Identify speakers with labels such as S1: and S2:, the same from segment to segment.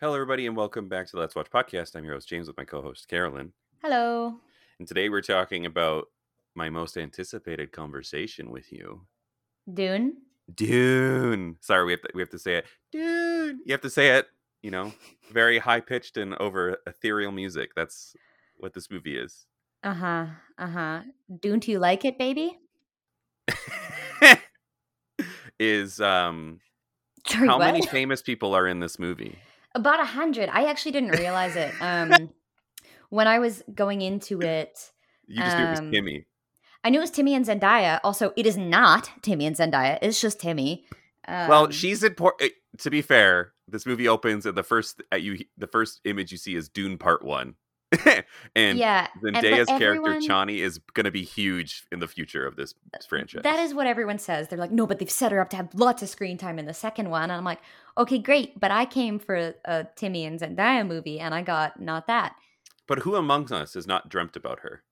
S1: Hello, everybody, and welcome back to the Let's Watch podcast. I'm your host, James, with my co-host, Carolyn.
S2: Hello.
S1: And today we're talking about my most anticipated conversation with you.
S2: Dune.
S1: Dune. Sorry, we have to say it. Dune. You have to say it, very high-pitched and over ethereal music. That's what this movie is.
S2: Uh-huh. Uh-huh. Dune, do you like it, baby?
S1: Is
S2: Sorry,
S1: how
S2: what?
S1: many famous people are in this movie?
S2: About 100. I actually didn't realize it. When I was going into it,
S1: You just knew it was Timmy.
S2: I knew it was Timmy and Zendaya. Also, it is not Timmy and Zendaya. It's just Timmy.
S1: Well, she's important. To be fair, this movie opens and the first image you see is Dune Part 1. And
S2: yeah.
S1: Zendaya's character
S2: everyone,
S1: Chani is going to be huge in the future of this franchise.
S2: that is what everyone says. They're like, no, but they've set her up to have lots of screen time in the second one. And I'm like, okay, great. But I came for a Timmy and Zendaya movie, and I got not that.
S1: But who among us has not dreamt about her?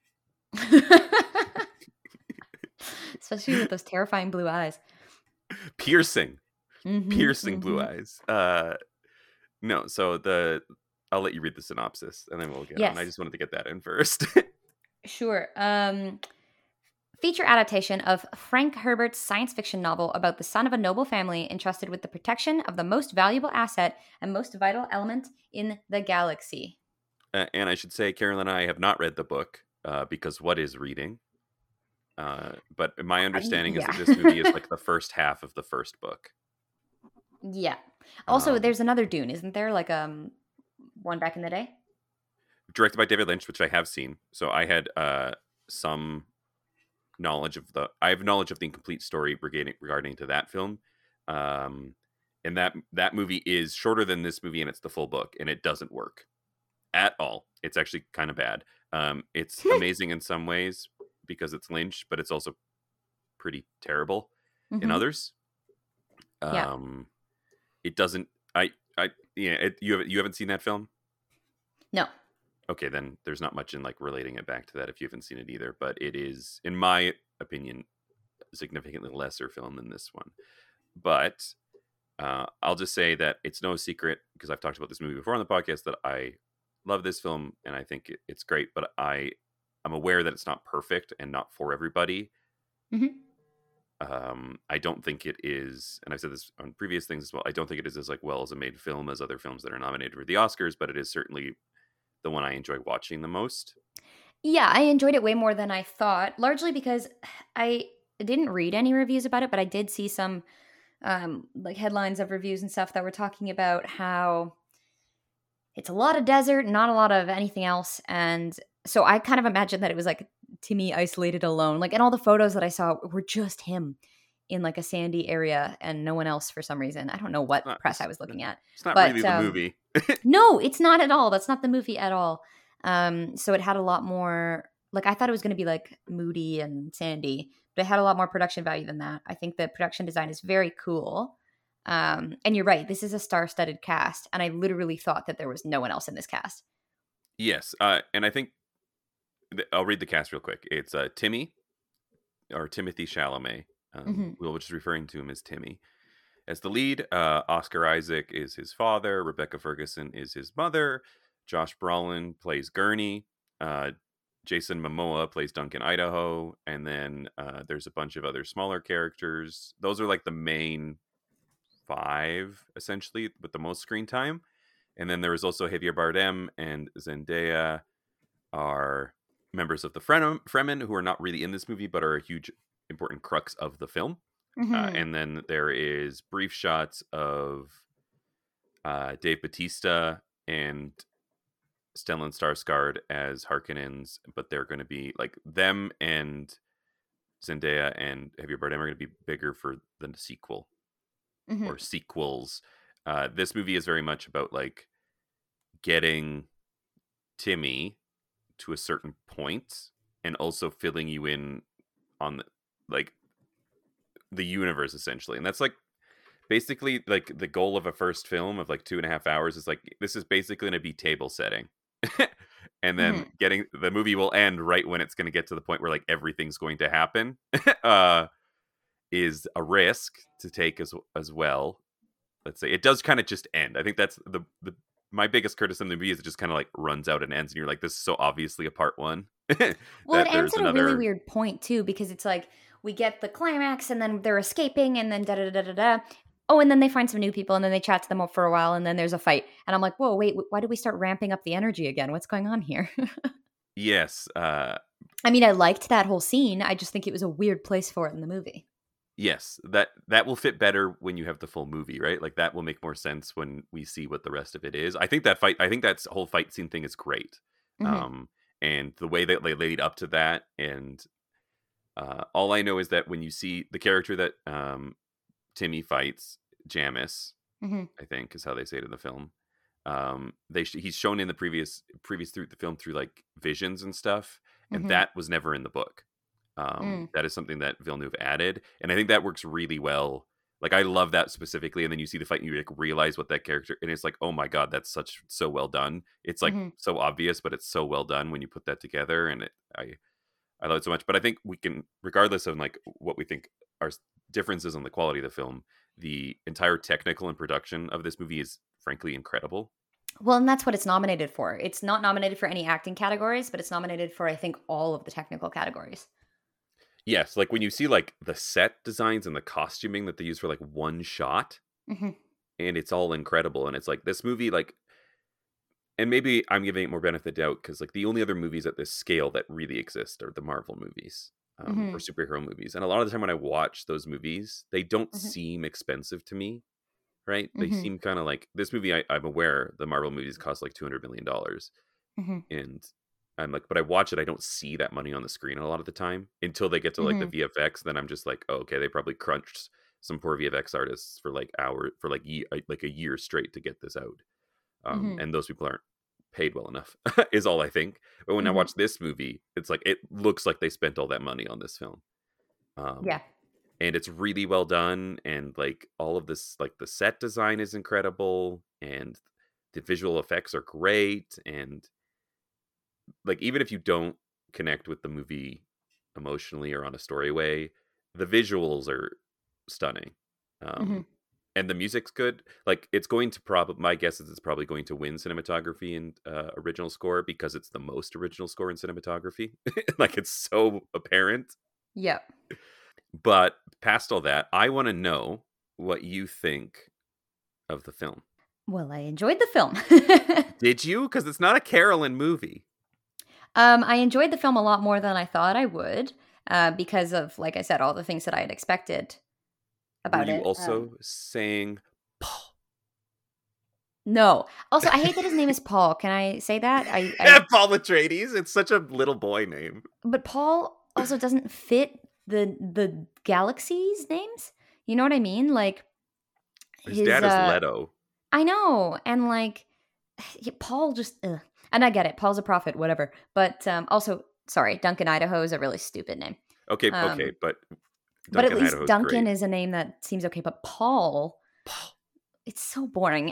S2: Especially with those terrifying blue eyes.
S1: Piercing
S2: Mm-hmm.
S1: blue eyes. No, so I'll let you read the synopsis and then we'll get on. I just wanted to get that in first.
S2: Sure. Feature adaptation of Frank Herbert's science fiction novel about the son of a noble family entrusted with the protection of the most valuable asset and most vital element in the galaxy.
S1: And I should say, Carolyn and I have not read the book because what is reading? But my understanding is that this movie is like the first half of the first book.
S2: Yeah. Also, there's another Dune, isn't there? Like one back in the day?
S1: Directed by David Lynch, which I have seen. So I had some knowledge of the incomplete story regarding to that film. And that movie is shorter than this movie, and it's the full book, and it doesn't work at all. It's actually kind of bad. It's amazing in some ways because it's Lynch, but it's also pretty terrible in others. It doesn't. You haven't seen that film?
S2: No.
S1: Okay, then there's not much in like relating it back to that if you haven't seen it either. But it is, in my opinion, a significantly lesser film than this one. But I'll just say that it's no secret, because I've talked about this movie before on the podcast, that I love this film and I think it's great. But I'm aware that it's not perfect and not for everybody. I don't think it is, and I've said this on previous things as well, I don't think it is as like well as a made film as other films that are nominated for the Oscars, but it is certainly the one I enjoy watching the most.
S2: Yeah, I enjoyed it way more than I thought, largely because I didn't read any reviews about it, but I did see some like headlines of reviews and stuff that were talking about how it's a lot of desert, not a lot of anything else. And so I kind of imagined that it was like Timmy isolated alone. Like, and all the photos that I saw were just him in like a sandy area and no one else for some reason. I don't know what press I was looking at.
S1: It's not really the movie.
S2: No, it's not at all. That's not the movie at all. So it had a lot more, like, I thought it was going to be like moody and sandy, but it had a lot more production value than that. I think the production design is very cool. And you're right, this is a star-studded cast, and I literally thought that there was no one else in this cast.
S1: Yes, and I think I'll read the cast real quick. It's Timmy, or Timothy Chalamet. We'll just referring to him as Timmy. As the lead, Oscar Isaac is his father. Rebecca Ferguson is his mother. Josh Brolin plays Gurney. Jason Momoa plays Duncan Idaho. And then there's a bunch of other smaller characters. Those are like the main 5, essentially, with the most screen time. And then there is also Javier Bardem and Zendaya are members of the Fremen, who are not really in this movie, but are a huge, important crux of the film. And then there is brief shots of Dave Bautista and Stellan Skarsgård as Harkonnens, but they're going to be like them, and Zendaya and Javier Bardem are going to be bigger for the sequel or sequels. This movie is very much about like getting Timmy to a certain point and also filling you in on the universe, essentially. And that's like basically like the goal of a first film of like 2.5 hours is like, this is basically going to be table setting. And then getting the movie will end right when it's going to get to the point where like everything's going to happen is a risk to take as well, let's say. It does kind of just end. I think that's the my biggest criticism of the movie is it just kind of like runs out and ends, and you're like, this is so obviously a part one
S2: Well, it
S1: that
S2: ends
S1: there's
S2: at a really
S1: another.
S2: weird point too, because it's like we get the climax, and then they're escaping, and then da da da da da. Oh, and then they find some new people, and then they chat to them for a while, and then there's a fight, and I'm like, whoa, wait, why did we start ramping up the energy again? What's going on here?
S1: Yes,
S2: I mean, I liked that whole scene. I just think it was a weird place for it in the movie.
S1: yes, that will fit better when you have the full movie, right? Like that will make more sense when we see what the rest of it is. I think that whole fight scene thing is great.
S2: Hmm.
S1: Um and the way that they laid up to that, and all I know is that when you see the character that Timmy fights, Jamis,
S2: Hmm.
S1: I think is how they say it in the film. He's shown in the previous through the film through like visions and stuff, and
S2: Hmm.
S1: that was never in the book.
S2: Mm.
S1: That is something that Villeneuve added, and I think that works really well. Like I love that specifically, and then you see the fight, and you like realize what that character, and it's like, oh my god, that's so well done. It's like
S2: Hmm.
S1: so obvious, but it's so well done when you put that together, and I love it so much. But I think we can, regardless of like what we think are differences in the quality of the film, the entire technical and production of this movie is frankly incredible.
S2: Well, and that's what it's nominated for. It's not nominated for any acting categories, but it's nominated for, I think, all of the technical categories.
S1: Yes, like when you see like the set designs and the costuming that they use for like one shot,
S2: Hmm.
S1: and it's all incredible. And it's like this movie, like, and maybe I'm giving it more benefit of the doubt because like the only other movies at this scale that really exist are the Marvel movies, or
S2: Hmm.
S1: superhero movies. And a lot of the time when I watch those movies, they don't
S2: Hmm.
S1: seem expensive to me, right? They
S2: Hmm.
S1: seem kind of like this movie. I'm aware the Marvel movies cost like $200 million,
S2: Hmm.
S1: and I'm like, but I watch it, I don't see that money on the screen a lot of the time until they get to like the
S2: Hmm.
S1: VFX. Then I'm just like, oh, okay, they probably crunched some poor VFX artists for like hours for like a year straight to get this out.
S2: Hmm.
S1: And those people aren't paid well enough, is all I think. But when I
S2: Hmm.
S1: watch this movie, it's like it looks like they spent all that money on this film. Um,
S2: Yeah.
S1: and it's really well done, and like all of this, like the set design is incredible, and the visual effects are great, and like even if you don't connect with the movie emotionally or on a story way, the visuals are stunning.
S2: Hmm.
S1: Um and the music's good. Like it's going to probably, my guess is it's probably going to win cinematography and original score because it's the most original score in cinematography. Like it's so apparent.
S2: Yep.
S1: But past all that, I want to know what you think of the film.
S2: Well, I enjoyed the film.
S1: Did you? Because it's not a Carolyn movie.
S2: I enjoyed the film a lot more than I thought I would, because of, like I said, all the things that I had expected
S1: Were
S2: about
S1: you
S2: it.
S1: also saying Paul?
S2: No. Also, I hate that his name is Paul. Can I say that? I
S1: Paul Atreides. It's such a little boy name.
S2: but Paul also doesn't fit the galaxies names. You know what I mean? Like
S1: His
S2: his
S1: dad is Leto.
S2: I know, and like Paul just and I get it. Paul's a prophet, whatever. But also, sorry, Duncan Idaho is a really stupid name.
S1: Okay, okay,
S2: Um
S1: but
S2: but at
S1: Duncan
S2: least
S1: Idaho's
S2: Duncan
S1: great.
S2: is a name that seems okay, but Paul,
S1: Paul.
S2: it's so boring.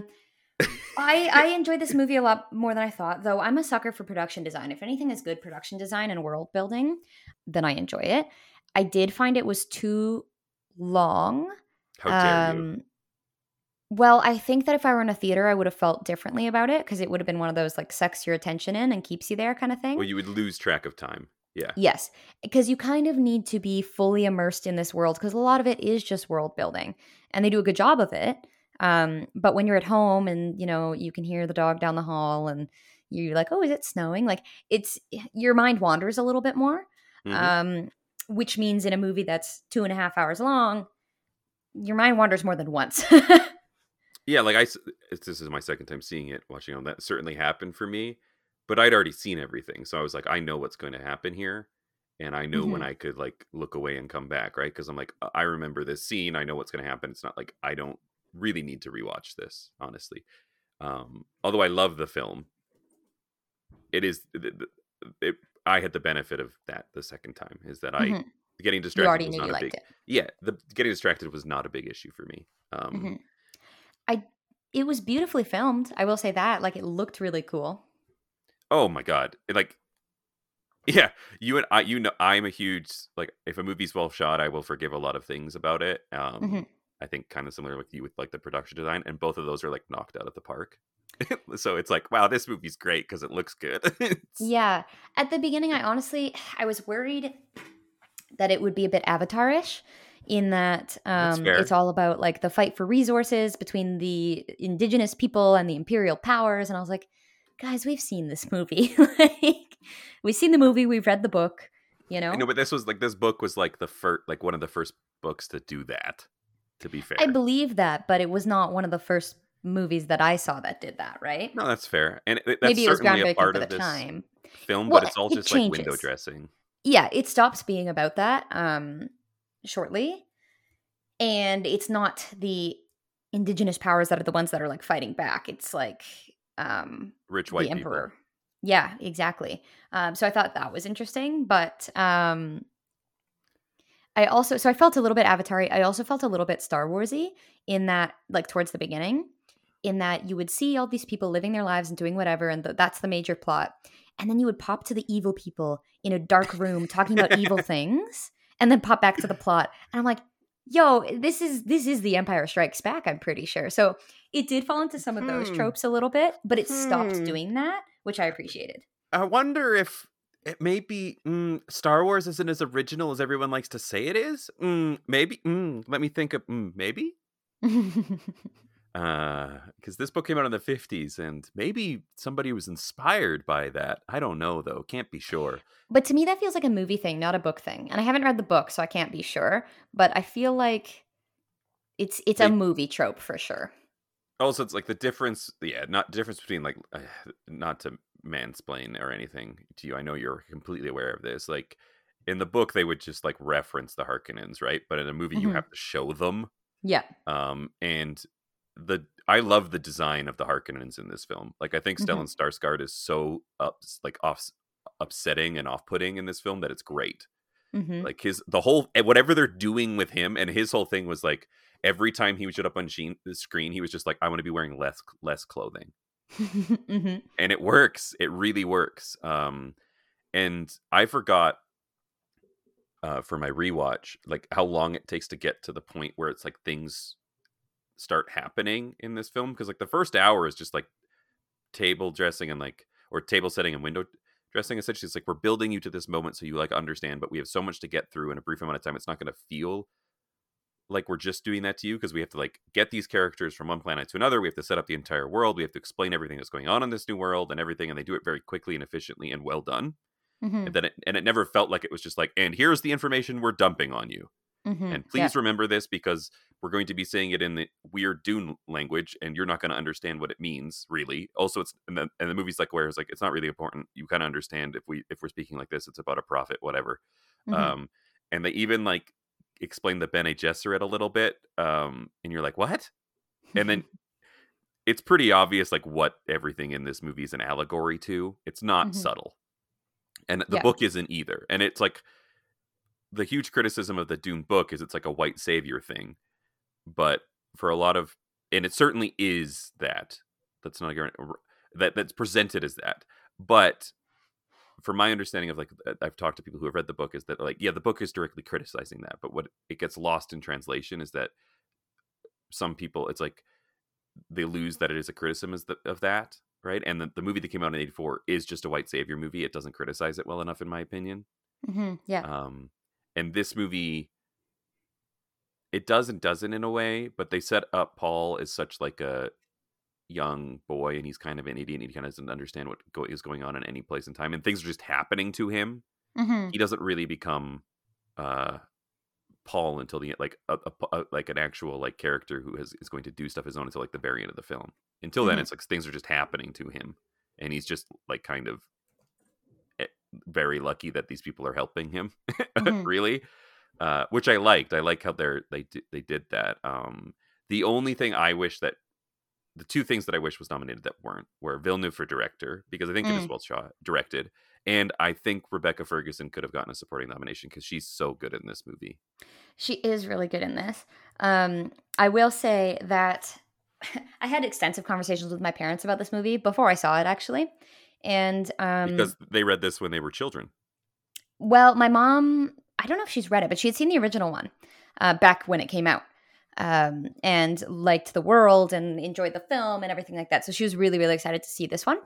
S2: I enjoyed this movie a lot more than I thought, though I'm a sucker for production design. If anything is good production design and world building, then I enjoy it. I did find it was too long.
S1: How dare you?
S2: Um, well, I think that if I were in a theater, I would have felt differently about it because it would have been one of those like sucks your attention in and keeps you there kind of
S1: Well,
S2: thing.
S1: you would lose track of time. Yeah.
S2: Yes, because you kind of need to be fully immersed in this world because a lot of it is just world building, and they do a good job of it. But when you're at home and you can hear the dog down the hall, and you're like, "Oh, is it snowing?" Like it's your mind wanders a little bit more,
S1: Hmm.
S2: um, which means in a movie that's 2.5 hours long, your mind wanders more than once.
S1: Yeah, like this is my second time seeing it, watching it. That certainly happened for me, but I'd already seen everything, so I was like, I know what's going to happen here, and I know when
S2: Hmm.
S1: I could like look away and come back, right? Because I'm like, I remember this scene. I know what's going to happen. It's not like I don't really need to rewatch this, honestly. Although I love the film, it is it, I had the benefit of that the second time is that I
S2: Hmm.
S1: getting
S2: You
S1: distracted
S2: already
S1: was
S2: knew
S1: not
S2: you
S1: a
S2: liked
S1: big.
S2: it.
S1: Yeah, the getting distracted was not a big issue for me.
S2: Hmm. I It was beautifully filmed. I will say that. Like it looked really cool.
S1: Oh my god, like yeah, you and I, I'm a huge like if a movie's well shot, I will forgive a lot of things about it.
S2: Hmm.
S1: I think kind of similar with you with like the production design, and both of those are like knocked out of the park. So it's like, wow, this movie's great because it looks good.
S2: Yeah. At the beginning, I was worried that it would be a bit Avatar-ish in that
S1: That's
S2: it's
S1: fair.
S2: all about like the fight for resources between the indigenous people and the imperial powers. And I was like, guys, we've seen this movie. Like, we've seen the movie, we've read the book, you
S1: I know,
S2: know?
S1: but this book was like the first, like one of the first books to do that. To be
S2: I
S1: fair,
S2: believe that, but it was not one of the first movies that I saw that did that, right?
S1: no, that's fair, and that's
S2: Maybe it was
S1: certainly a
S2: groundbreaking
S1: part
S2: for the
S1: of this
S2: time.
S1: film, but
S2: Well,
S1: it's all
S2: it
S1: just like window
S2: changes.
S1: dressing.
S2: Yeah, it stops being about that shortly. And it's not the indigenous powers that are the ones that are like fighting back. It's like
S1: Rich
S2: the
S1: white people.
S2: emperor. Yeah, exactly. So I thought that was interesting, but I felt a little bit Avatar-y. I also felt a little bit Star Warsy in that, like towards the beginning, in that you would see all these people living their lives and doing whatever, and that's the major plot. And then you would pop to the evil people in a dark room talking about evil things, and then pop back to the plot. And I'm like, yo, this is the Empire Strikes Back, I'm pretty sure. So it did fall into some of those
S1: Hmm.
S2: tropes a little bit, but it stopped
S1: Hmm.
S2: doing that, which I appreciated.
S1: I wonder if it may be Star Wars isn't as original as everyone likes to say it is. Maybe. Let me think of maybe. Because this book came out in the 50s, and maybe somebody was inspired by that. I don't know though. Can't be sure.
S2: But to me, that feels like a movie thing, not a book thing. And I haven't read the book, so I can't be sure. But I feel like it's a
S1: They
S2: movie trope for sure.
S1: also it's like the difference. Yeah, not difference between like not to mansplain or anything to you. I know you're completely aware of this. Like in the book, they would just like reference the Harkonnens, right? But in a movie, you
S2: Hmm.
S1: have to show them.
S2: Yeah.
S1: And I love the design of the Harkonnens in this film. Like I think
S2: Hmm.
S1: Stellan Skarsgård is so upsetting and off-putting in this film that it's great.
S2: Hmm.
S1: Like the whole whatever they're doing with him, and his whole thing was like every time he would shut up on the screen, he was just like, I want to be wearing less clothing.
S2: Hmm.
S1: And it works. It really works. And I forgot for my rewatch, like how long it takes to get to the point where it's like things start happening in this film, because like the first hour is just like table dressing and like or table setting and window dressing. Essentially, it's like we're building you to this moment so you like understand, but we have so much to get through in a brief amount of time. It's not going to feel like we're just doing that to you, because we have to like get these characters from one planet to another. We have to set up the entire world. We have to explain everything that's going on in this new world and everything, and they do it very quickly and efficiently and well done.
S2: Hmm.
S1: And then it never felt like it was just like, and here's the information we're dumping on you.
S2: Hmm.
S1: And
S2: Yeah.
S1: please remember this, because we're going to be saying it in the weird Dune language, and you're not going to understand what it means, really. Also, it's and the movie's like where it's like it's not really important. You kind of understand if we're speaking like this, it's about a prophet, whatever.
S2: Hmm.
S1: Um, and they even like explain the Bene Gesserit a little bit, and you're like, what? And then it's pretty obvious like what everything in this movie is an allegory to. It's not
S2: Hmm.
S1: subtle, and the
S2: Yeah.
S1: book isn't either. And it's like the huge criticism of the Dune book is it's like a white savior thing, but for a lot of, and it certainly is that. That's not that's presented as that, but from my understanding of like I've talked to people who have read the book, is that like yeah, the book is directly criticizing that, but what it gets lost in translation is that some people it's like they lose that it is a criticism of that, right? And the movie that came out in '84 is just a white savior movie. It doesn't criticize it well enough, in my opinion.
S2: Hmm. Yeah.
S1: Um, and this movie, it does and doesn't in a way, but they set up Paul as such like a young boy, and he's kind of an idiot, and he kind of doesn't understand what is going on in any place in time, and things are just happening to him.
S2: Hmm.
S1: He doesn't really become uh Paul until the like like an actual like character who is going to do stuff his own until like the very end of the film. Until then,
S2: Hmm.
S1: it's like things are just happening to him, and he's just like kind of eh, very lucky that these people are helping him,
S2: Hmm.
S1: really. Which I liked. I like how they did that. The only thing I wish that the two things that I wish was nominated that weren't were Villeneuve for director, because I think it is
S2: Mm.
S1: well shot, directed, and I think Rebecca Ferguson could have gotten a supporting nomination because she's so good in this movie.
S2: She is really good in this. I will say that I had extensive conversations with my parents about this movie before I saw it, actually. And
S1: Because they read this when they were children.
S2: well, my mom, I don't know if she's read it, but she had seen the original one back when it came out. and liked the world and enjoyed the film and everything like that. So she was really, really excited to see this one.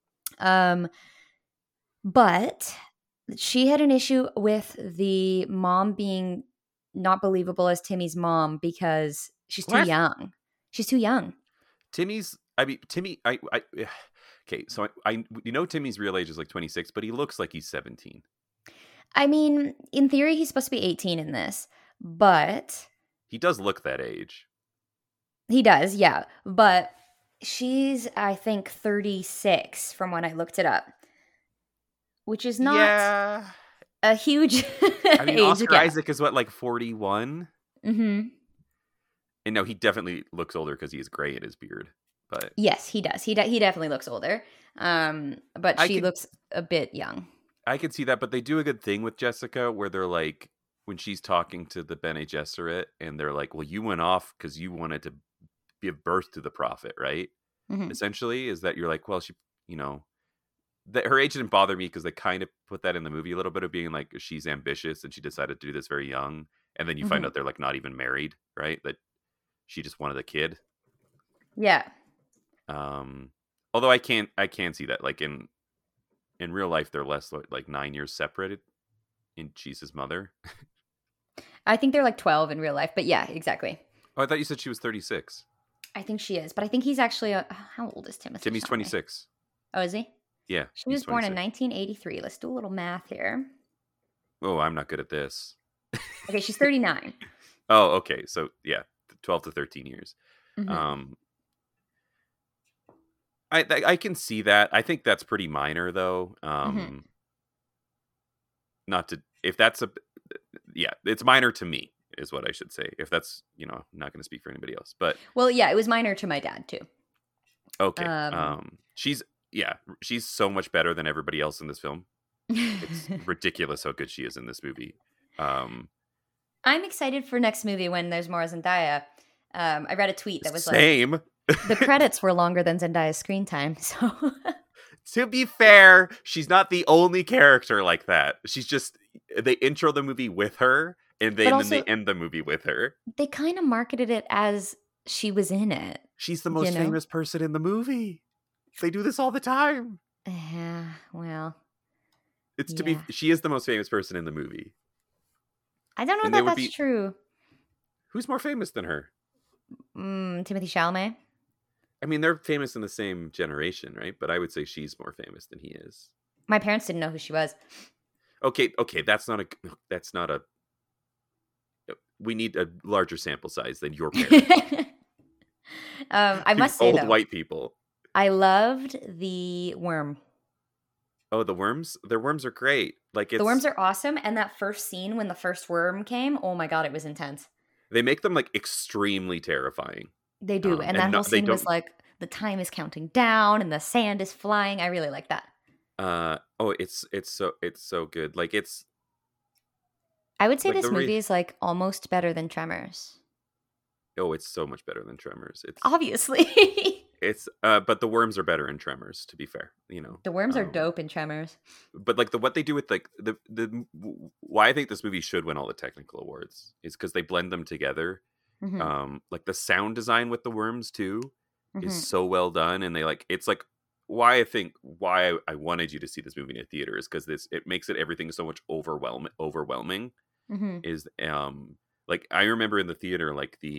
S2: But she had an issue with the mom being not believable as Timmy's mom because she's too
S1: What?
S2: young. She's too young.
S1: Timmy, okay, so Timmy's real age is like 26, but he looks like he's 17.
S2: I mean, in theory, he's supposed to be 18 in this, but
S1: He does look that age.
S2: he does, yeah. But she's, I think, 36 from when I looked it up, which is not a huge
S1: I mean,
S2: age
S1: Oscar
S2: gap.
S1: Isaac is what, like 41?
S2: Mm-hmm.
S1: And no, he definitely looks older because he has gray in his beard. But
S2: yes, he does. He definitely looks older. But she looks a bit young.
S1: I could see that, but they do a good thing with Jessica where they're like, when she's talking to the Bene Gesserit, and they're like, well, you went off because you wanted to give birth to the prophet, right?
S2: Mm-hmm.
S1: Essentially, is that you're like, well, she, that her age didn't bother me because they kind of put that in the movie a little bit of being like, she's ambitious and she decided to do this very young. And then you find out they're like not even married, right? That she just wanted a kid.
S2: Yeah.
S1: Although I can see that, like in real life, they're less like 9 years separated. And she's his mother.
S2: I think they're like 12 in real life, but yeah, exactly.
S1: Oh, I thought you said she was 36.
S2: I think she is, but I think he's actually how old is Timothy?
S1: Timmy's
S2: Chalamet?
S1: 26.
S2: Oh, is he?
S1: Yeah.
S2: She was born in 1983. Let's do a little math here.
S1: Oh, I'm not good at this.
S2: Okay, she's 39.
S1: Oh, okay. So yeah, 12 to 13 years.
S2: Mm-hmm.
S1: I can see that. I think that's pretty minor, though. Not to if that's it's minor to me, is what I should say. If that's I'm not going to speak for anybody else, but
S2: well, yeah, it was minor to my dad too.
S1: Okay. She's so much better than everybody else in this film. It's ridiculous how good she is in this movie.
S2: I'm excited for next movie when there's more Zendaya. I read a tweet that was
S1: same.
S2: Like, the credits were longer than Zendaya's screen time, so.
S1: To be fair, she's not the only character like that. She's just they intro the movie with her, and then they end the movie with her.
S2: They kind of marketed it as she was in it.
S1: She's the most famous person in the movie. They do this all the time.
S2: Yeah, well,
S1: she is the most famous person in the movie.
S2: I don't know that that's true.
S1: Who's more famous than her?
S2: Timothée Chalamet.
S1: I mean, they're famous in the same generation, right? But I would say she's more famous than he is.
S2: My parents didn't know who she was.
S1: Okay, that's not a. We need a larger sample size than your parents.
S2: I must say,
S1: old white people.
S2: I loved the worm.
S1: Oh, the worms! Their worms are great. Like
S2: the worms are awesome, and that first scene when the first worm came, oh my god, it was intense.
S1: They make them like extremely terrifying.
S2: They do, and that whole scene was like the time is counting down and the sand is flying. I really like that.
S1: It's so good. Like it's.
S2: I would say this movie is like almost better than Tremors.
S1: Oh, it's so much better than Tremors. It's
S2: obviously.
S1: It's but the worms are better in Tremors, to be fair.
S2: The worms are dope in Tremors.
S1: But like what they do with like the why I think this movie should win all the technical awards is because they blend them together.
S2: Mm-hmm.
S1: Like the sound design with the worms too is so well done, and it's like why I wanted you to see this movie in a theater is because it makes everything so much overwhelming.
S2: Mm-hmm.
S1: Is like I remember in the theater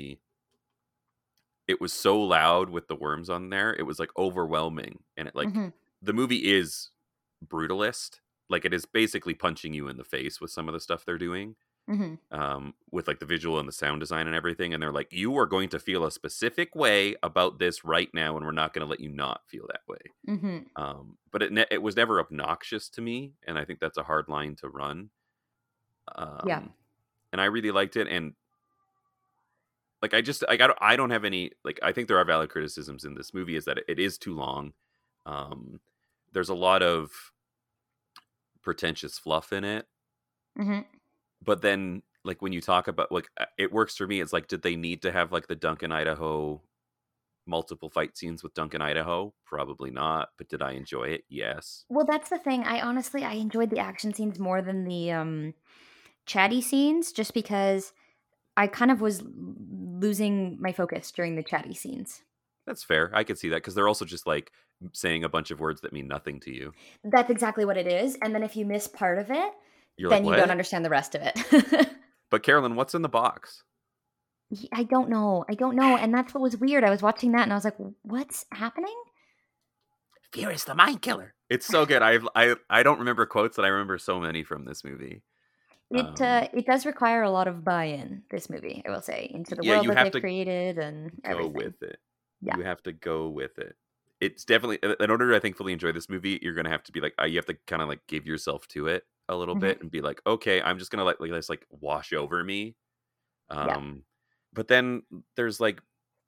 S1: it was so loud with the worms on there. It was like overwhelming. And it the movie is brutalist. Like it is basically punching you in the face with some of the stuff they're doing. With like the visual and the sound design and everything. And they're like, you are going to feel a specific way about this right now. And we're not going to let you not feel that way. But it was never obnoxious to me. And I think that's a hard line to run. And I really liked it. And like I don't have any like I think there are valid criticisms in this movie is that it is too long. There's a lot of pretentious fluff in it. But then like when you talk about like it works for me, it's like did they need to have like the Duncan Idaho multiple fight scenes with Duncan Idaho? Probably not. But did I enjoy it? Yes.
S2: Well, that's the thing. I enjoyed the action scenes more than the chatty scenes just because I kind of was losing my focus during the chatty scenes.
S1: That's fair. I could see that because they're also just like saying a bunch of words that mean nothing to you.
S2: That's exactly what it is. And then if you miss part of it,
S1: You're like,
S2: then you don't
S1: what?
S2: understand the rest of it.
S1: But Carolyn, what's in the box?
S2: I don't know. I don't know. And that's what was weird. I was watching that and I was like, what's happening?
S1: Fear is the mind killer. It's so good. I don't remember quotes, and I remember so many from this movie.
S2: It does require a lot of buy-in, this movie, I will say, into the
S1: Yeah,
S2: world
S1: you
S2: that
S1: have
S2: they've
S1: to
S2: created and
S1: go
S2: everything.
S1: with it.
S2: Yeah.
S1: You have to go with it. It's definitely, in order to, I think, fully enjoy this movie, you're going to have to be like, you have to kind of like give yourself to it a little bit and be like, okay, I'm just going to let this like wash over me.
S2: Yeah.
S1: But then there's like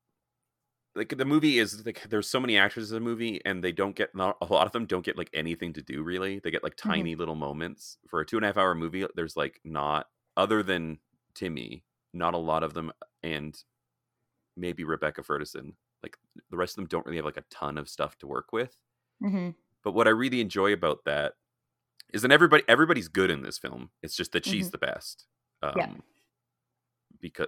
S1: the movie is like, there's so many actors in the movie and they don't get, not a lot of them don't get like anything to do really. They get like tiny little moments for a 2.5 hour movie. There's like not, other than Timmy, not a lot of them, and maybe Rebecca Ferguson. Like the rest of them don't really have like a ton of stuff to work with. But what I really enjoy about that is that everybody's good in this film. It's just that she's the best. Because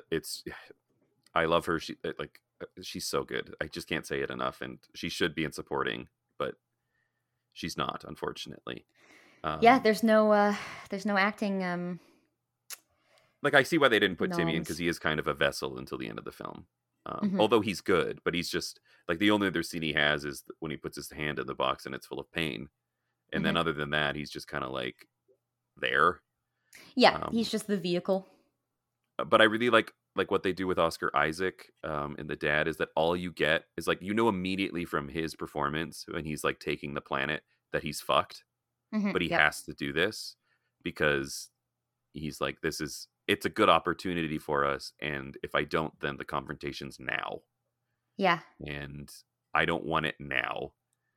S1: I love her. She's so good. I just can't say it enough. And she should be in supporting, but she's not, unfortunately.
S2: There's no acting.
S1: Like I see why they didn't put
S2: Noms.
S1: Timmy in, because he is kind of a vessel until the end of the film. Although he's good, but he's just like, the only other scene he has is when he puts his hand in the box and it's full of pain. And then other than that, he's just kind of like there.
S2: Yeah, he's just the vehicle.
S1: But I really like what they do with Oscar Isaac and the dad, is that all you get is like, immediately from his performance when he's like taking the planet that he's fucked, but he has to do this because he's like, it's a good opportunity for us, and if I don't, then the confrontation's now.
S2: Yeah.
S1: And I don't want it now.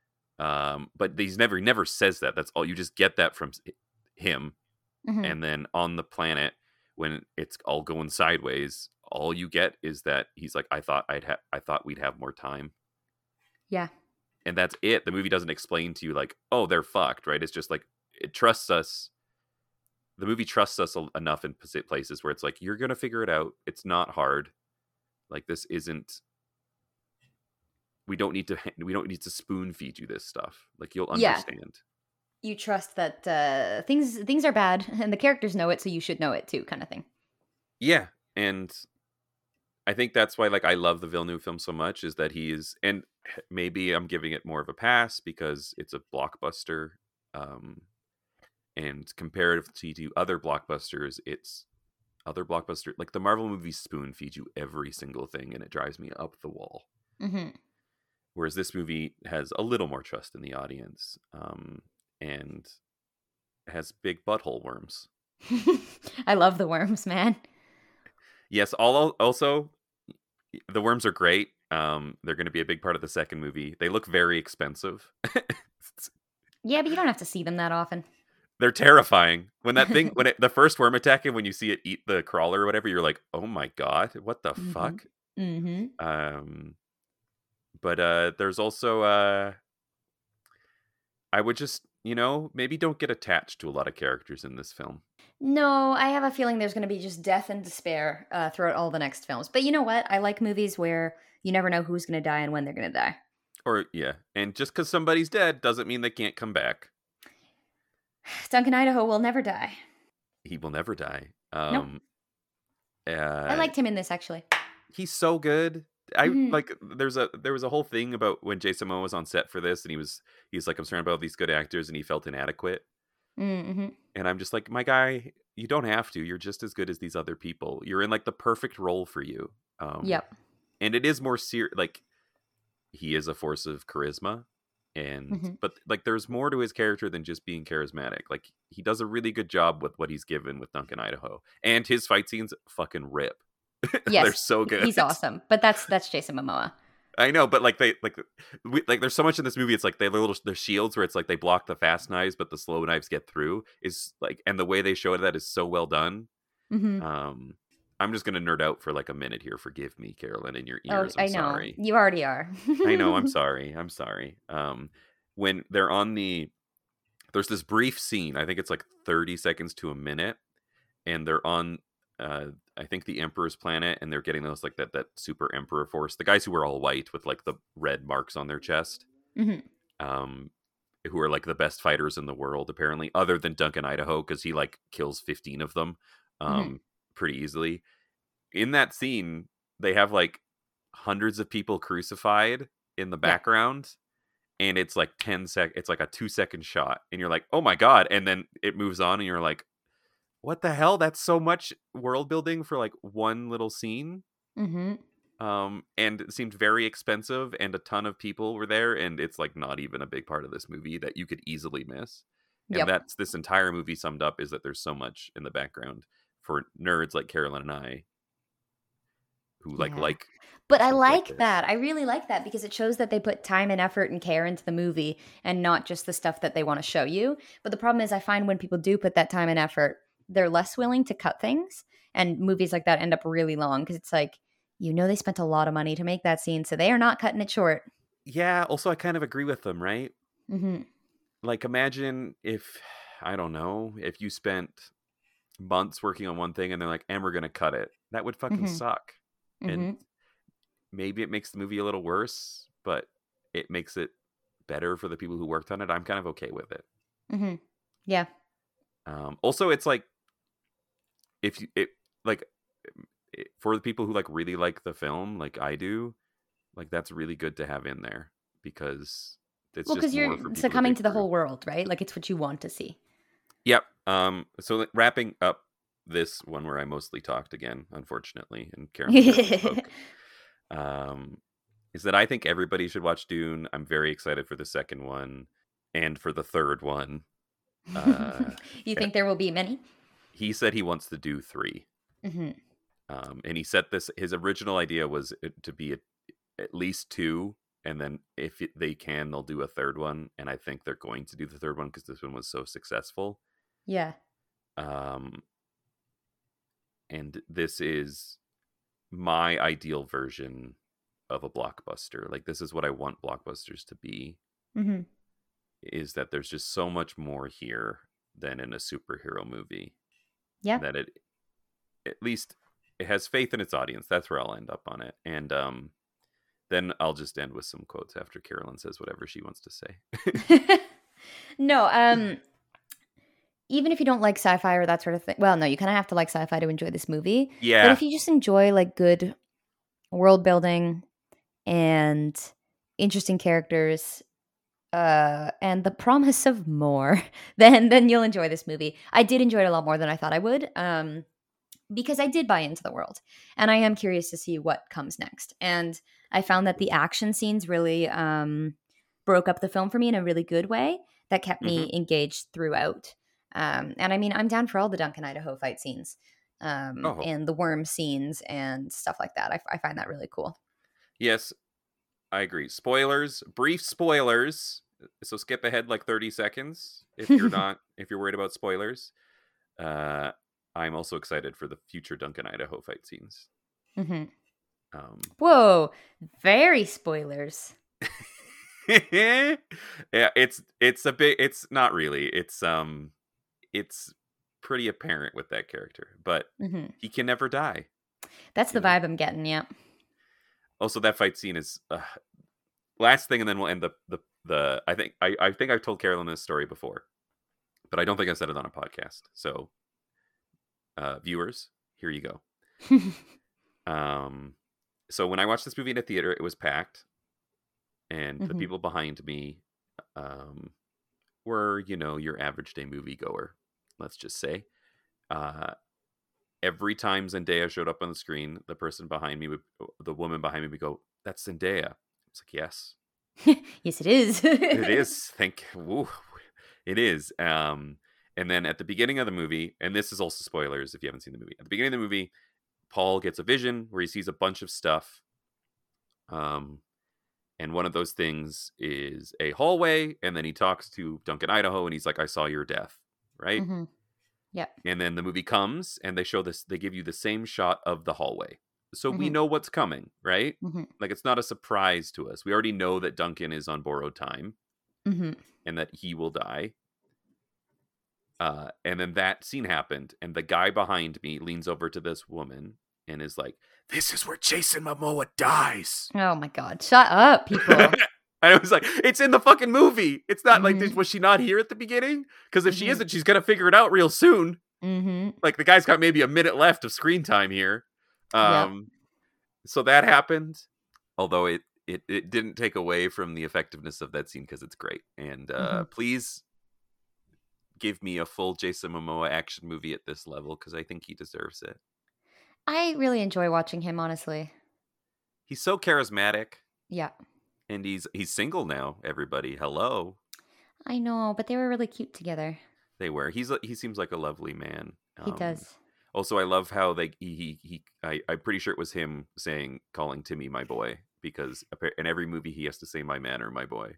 S1: But he never says that. That's all. You just get that from him. And then on the planet, when it's all going sideways, all you get is that he's like, I thought we'd have more time. Yeah. And that's it. The movie doesn't explain to you like, oh, they're fucked, right? It's just like, it trusts us. The movie trusts us enough in places where it's like, you're going to figure it out. It's not hard. Like, this isn't, we don't need to spoon feed you this stuff. Like, you'll understand.
S2: You trust that things are bad and the characters know it, so you should know it too, kind of thing.
S1: Yeah. And I think that's why, like, I love the Villeneuve film so much, is that and maybe I'm giving it more of a pass because it's a blockbuster. And comparatively to other blockbusters, like the Marvel movies spoon feed you every single thing and it drives me up the wall. Whereas this movie has a little more trust in the audience, and has big butthole worms.
S2: I love the worms, man.
S1: Yes, also the worms are great. They're going to be a big part of the second movie. They look very expensive.
S2: Yeah, but you don't have to see them that often.
S1: They're terrifying. When the first worm attack, and when you see it eat the crawler or whatever, you're like, oh my god, what the fuck? But there's also I would just, maybe don't get attached to a lot of characters in this film.
S2: No, I have a feeling there's going to be just death and despair throughout all the next films. But you know what? I like movies where you never know who's going to die and when they're going to die.
S1: Or, yeah. And just because somebody's dead doesn't mean they can't come back.
S2: Duncan Idaho will never die.
S1: He will never die.
S2: Nope. I liked him in this, actually.
S1: He's so good. Like, there was a whole thing about when Jason Momoa was on set for this, and he's like, I'm surrounded by all these good actors, and he felt inadequate. And I'm just like, my guy, you don't have to. You're just as good as these other people. You're in like the perfect role for you.
S2: Yep.
S1: And it is more serious. Like, he is a force of charisma, but like, there's more to his character than just being charismatic. Like, he does a really good job with what he's given with Duncan Idaho, and his fight scenes fucking rip.
S2: Yes,
S1: they're so good.
S2: He's awesome. But that's Jason Momoa.
S1: I know, but like there's so much in this movie. It's like they have their shields where it's like they block the fast knives, but the slow knives get through. Is like, and the way they show that is so well done. I'm just gonna nerd out for like a minute here. Forgive me, Carolyn, in your ears.
S2: I know.
S1: Sorry.
S2: You already are.
S1: I know. I'm sorry. When they're on there's this brief scene. I think it's like 30 seconds to a minute, and they're on I think the Emperor's planet, and they're getting those like that super Emperor force. The guys who were all white with like the red marks on their chest,
S2: Hmm.
S1: um, who are like the best fighters in the world, apparently, other than Duncan Idaho, because he like kills 15 of them,
S2: Hmm.
S1: pretty easily. In that scene, they have like hundreds of people crucified in the
S2: Yeah.
S1: background, and it's like it's like a 2-second shot, and you're like, oh my god, and then it moves on, and you're like, what the hell? That's so much world building for like one little scene.
S2: Hmm.
S1: And it seemed very expensive, and a ton of people were there, and it's like not even a big part of this movie that you could easily miss. And
S2: Yep.
S1: that's this entire movie summed up, is that there's so much in the background for nerds like Carolyn and I who
S2: Yeah.
S1: like
S2: But I
S1: stuff like
S2: like
S1: this.
S2: that. I really like that because it shows that they put time and effort and care into the movie and not just the stuff that they want to show you. But the problem is, I find when people do put that time and effort, they're less willing to cut things. And movies like that end up really long because it's like, they spent a lot of money to make that scene. So they are not cutting it short.
S1: Yeah, also I kind of agree with them, right?
S2: Hmm.
S1: Like, imagine if, I don't know, if you spent months working on one thing and they're like, and we're gonna cut it. That would fucking
S2: Hmm.
S1: suck. And
S2: Hmm.
S1: maybe it makes the movie a little worse, but it makes it better for the people who worked on it. I'm kind of okay with it.
S2: Hmm. Yeah.
S1: Also, it's like, if you it like for the people who like really like the film, like I do, like that's really good to have in there, because it's
S2: Well,
S1: just
S2: because
S1: more
S2: you're
S1: for people to
S2: succumbing
S1: dig
S2: to the
S1: through.
S2: whole world, right? Like it's what you want to see.
S1: Yep. So wrapping up this one where I mostly talked again, unfortunately, and Carolyn barely spoke, um, is that I think everybody should watch Dune. I'm very excited for the second one and for the third one. Uh,
S2: You think there will be many?
S1: he said he wants to do 3.
S2: Hmm.
S1: And he set this, his original idea was to be at least 2. And then if they can, they'll do a third one. And I think they're going to do the third one because this one was so successful.
S2: Yeah.
S1: Um, and this is my ideal version of a blockbuster. Like, this is what I want blockbusters to be,
S2: Hmm.
S1: is that there's just so much more here than in a superhero movie.
S2: Yeah.
S1: That it, at least it has faith in its audience. That's where I'll end up on it. And then I'll just end with some quotes after Carolyn says whatever she wants to say.
S2: No, even if you don't like sci-fi or that sort of thing. Well, no, you kind of have to like sci-fi to enjoy this movie. But
S1: Yeah.
S2: if you just enjoy like good world building and interesting characters, and the promise of more, then you'll enjoy this movie. I did enjoy it a lot more than I thought I would. Because I did buy into the world, and I am curious to see what comes next. And I found that the action scenes really broke up the film for me in a really good way that kept
S1: Hmm.
S2: me engaged throughout. And I mean, I'm down for all the Duncan Idaho fight scenes,
S1: Oh,
S2: and the worm scenes and stuff like that. I find that really cool.
S1: yes, I agree. Spoilers, brief spoilers. So skip ahead like 30 seconds if you're worried about spoilers. Uh, I'm also excited for the future Duncan Idaho fight scenes.
S2: Hmm.
S1: Um,
S2: Whoa, very spoilers.
S1: yeah, it's a bit. It's not really. It's pretty apparent with that character, but
S2: Hmm.
S1: he can never die.
S2: That's the
S1: You know.
S2: vibe I'm getting. Yeah.
S1: Also, that fight scene is last thing, and then we'll end the. I think I've told Carolyn this story before, but I don't think I said it on a podcast. So, viewers, here you go. Um, so when I watched this movie in a theater, it was packed, and the
S2: Hmm.
S1: people behind me, um, were your average day moviegoer. Let's just say. Uh, every time Zendaya showed up on the screen, the woman behind me would go, "That's Zendaya." It's like, yes,
S2: Yes, it is.
S1: it is. It is. And then at the beginning of the movie, and this is also spoilers if you haven't seen the movie. At the beginning of the movie, Paul gets a vision where he sees a bunch of stuff. And one of those things is a hallway, and then he talks to Duncan Idaho, and he's like, "I saw your death," right?
S2: Hmm. Yep.
S1: And then the movie comes, and they give you the same shot of the hallway, so we
S2: Hmm.
S1: know what's coming, right?
S2: Hmm.
S1: Like, it's not a surprise to us. We already know that Duncan is on borrowed time
S2: Hmm.
S1: and that he will die. And then that scene happened, and the guy behind me leans over to this woman and is like, "This is where Jason Momoa dies."
S2: Oh my God. Shut up, people.
S1: And I was like, it's in the fucking movie. It's not like,
S2: Mhm.
S1: was she not here at the beginning? Because if she
S2: Mhm.
S1: isn't, she's going to figure it out real soon.
S2: Mhm.
S1: Like, the guy's got maybe a minute left of screen time here.
S2: Yep.
S1: So that happened. Although it didn't take away from the effectiveness of that scene because it's great. And
S2: Mhm.
S1: please give me a full Jason Momoa action movie at this level because I think he deserves it.
S2: I really enjoy watching him, honestly.
S1: He's so charismatic,
S2: Yeah.
S1: and he's single now. Everybody, hello.
S2: I know, but they were really cute together.
S1: They were. He seems like a lovely man.
S2: He does.
S1: Also, I love how I'm pretty sure it was him calling Timmy my boy, because in every movie he has to say my man or my boy.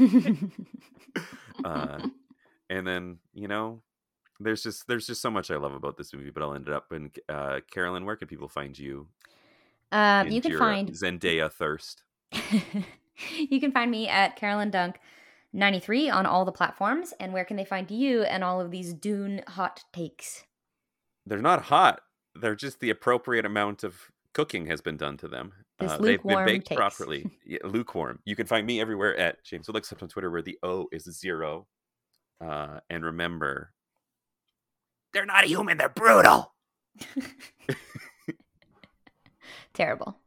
S1: And then, there's just so much I love about this movie, but I'll end it up in Carolyn, where can people find you
S2: You
S1: in
S2: can
S1: your
S2: find
S1: Zendaya thirst?
S2: you can find me at Carolyn Dunk 93 on all the platforms. And where can they find you and all of these Dune hot takes?
S1: They're not hot. They're just the appropriate amount of cooking has been done to them.
S2: This
S1: They've been
S2: lukewarm
S1: baked
S2: takes.
S1: properly. Yeah, lukewarm. You can find me everywhere at James Woodley, except on Twitter, where the O is 0. And remember, they're not human. They're brutal.
S2: Terrible.